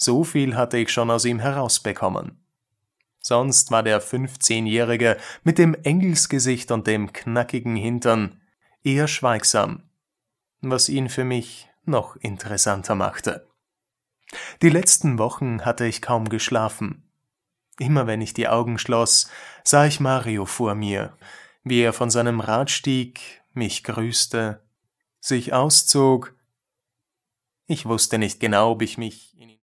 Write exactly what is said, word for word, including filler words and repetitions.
So viel hatte ich schon aus ihm herausbekommen. Sonst war der fünfzehnjährige mit dem Engelsgesicht und dem knackigen Hintern eher schweigsam, was ihn für mich noch interessanter machte. Die letzten Wochen hatte ich kaum geschlafen. Immer wenn ich die Augen schloss, sah ich Mario vor mir, wie er von seinem Rad stieg, mich grüßte, sich auszog. Ich wusste nicht genau, ob ich mich in ihn